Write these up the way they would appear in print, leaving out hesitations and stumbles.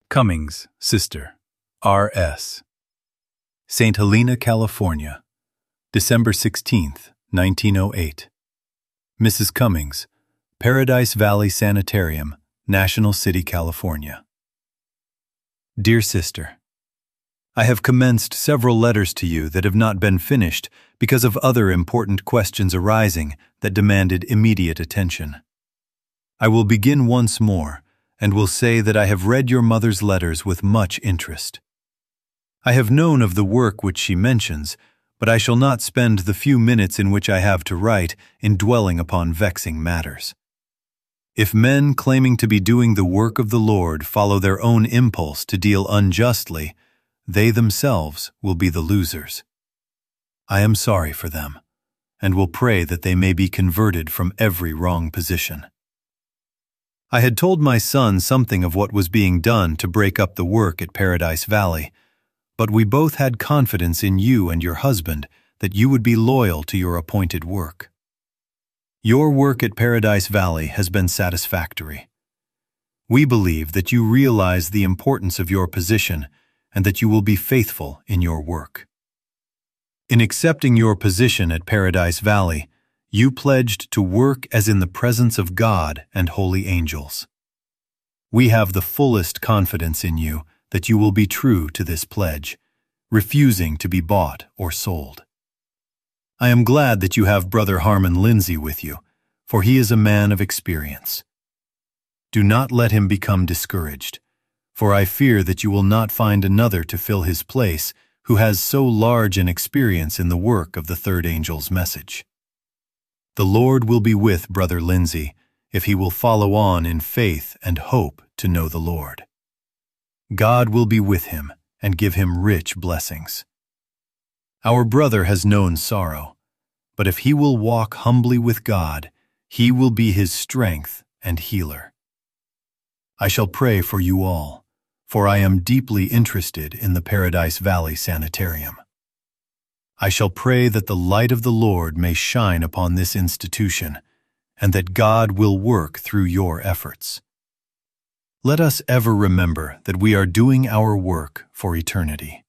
Cummings, Sister, R.S. St. Helena, California, December 16, 1908. Mrs. Cummings, Paradise Valley Sanitarium, National City, California. Dear Sister, I have commenced several letters to you that have not been finished because of other important questions arising that demanded immediate attention. I will begin once more and will say that I have read your mother's letters with much interest. I have known of the work which she mentions, but I shall not spend the few minutes in which I have to write in dwelling upon vexing matters. If men claiming to be doing the work of the Lord follow their own impulse to deal unjustly, they themselves will be the losers. I am sorry for them, and will pray that they may be converted from every wrong position. I had told my son something of what was being done to break up the work at Paradise Valley, but we both had confidence in you and your husband that you would be loyal to your appointed work. Your work at Paradise Valley has been satisfactory. We believe that you realize the importance of your position and that you will be faithful in your work. In accepting your position at Paradise Valley, you pledged to work as in the presence of God and holy angels. We have the fullest confidence in you that you will be true to this pledge, refusing to be bought or sold. I am glad that you have Brother Harmon Lindsay with you, for he is a man of experience. Do not let him become discouraged, for I fear that you will not find another to fill his place who has so large an experience in the work of the third angel's message. The Lord will be with Brother Lindsay if he will follow on in faith and hope to know the Lord. God will be with him and give him rich blessings. Our brother has known sorrow, but if he will walk humbly with God, he will be his strength and healer. I shall pray for you all, for I am deeply interested in the Paradise Valley Sanitarium. I shall pray that the light of the Lord may shine upon this institution, and that God will work through your efforts. Let us ever remember that we are doing our work for eternity.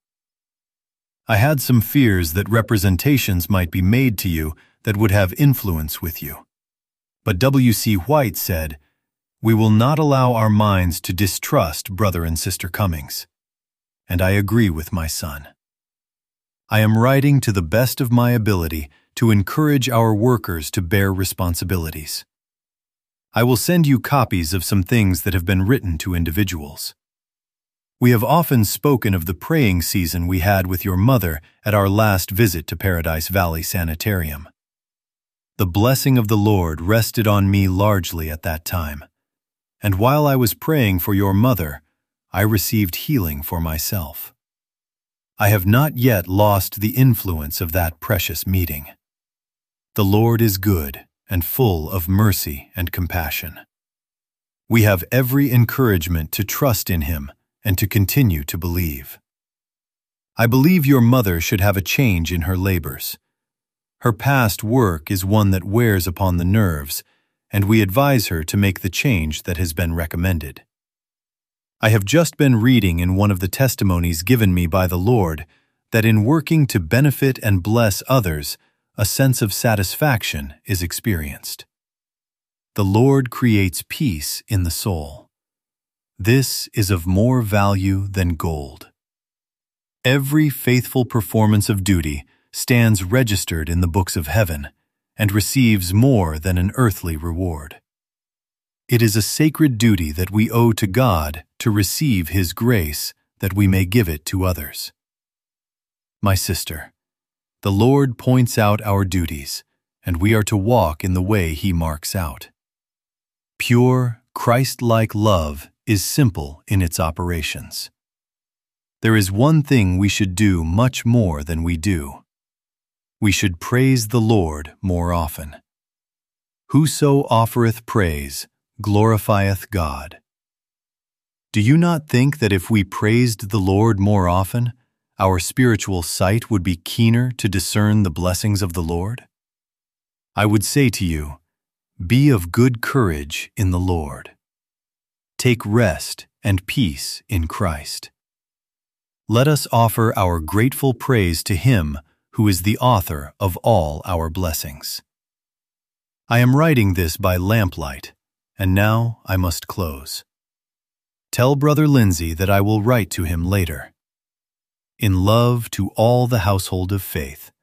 I had some fears that representations might be made to you that would have influence with you. But W.C. White said, "We will not allow our minds to distrust Brother and Sister Cummings." And I agree with my son. I am writing to the best of my ability to encourage our workers to bear responsibilities. I will send you copies of some things that have been written to individuals. We have often spoken of the praying season we had with your mother at our last visit to Paradise Valley Sanitarium. The blessing of the Lord rested on me largely at that time, and while I was praying for your mother, I received healing for myself. I have not yet lost the influence of that precious meeting. The Lord is good and full of mercy and compassion. We have every encouragement to trust in Him and to continue to believe. I believe your mother should have a change in her labors. Her past work is one that wears upon the nerves, and we advise her to make the change that has been recommended. I have just been reading in one of the testimonies given me by the Lord that in working to benefit and bless others, a sense of satisfaction is experienced. The Lord creates peace in the soul. This is of more value than gold. Every faithful performance of duty stands registered in the books of heaven and receives more than an earthly reward. It is a sacred duty that we owe to God to receive His grace that we may give it to others. My sister, the Lord points out our duties, and we are to walk in the way He marks out. Pure, Christ-like love is simple in its operations. There is one thing we should do much more than we do. We should praise the Lord more often. Whoso offereth praise glorifieth God. Do you not think that if we praised the Lord more often, our spiritual sight would be keener to discern the blessings of the Lord? I would say to you, be of good courage in the Lord. Take rest and peace in Christ. Let us offer our grateful praise to Him who is the author of all our blessings. I am writing this by lamplight, and now I must close. Tell Brother Lindsay that I will write to him later. In love to all the household of faith,